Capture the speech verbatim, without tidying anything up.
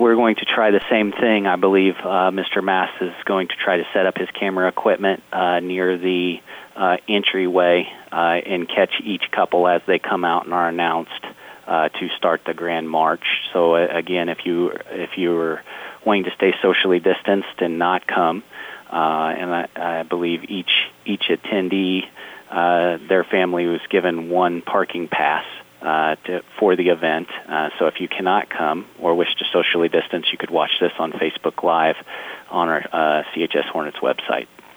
we're going to try the same thing. I believe uh, Mister Mass is going to try to set up his camera equipment uh, near the uh, entryway uh, and catch each couple as they come out and are announced uh, to start the Grand March. So uh, again, if you if you're wanting to stay socially distanced and not come, uh, and I, I believe each each attendee, uh, their family was given one parking pass Uh, to, for the event. Uh, so if you cannot come or wish to socially distance, you could watch this on Facebook Live on our uh, C H S Hornets website.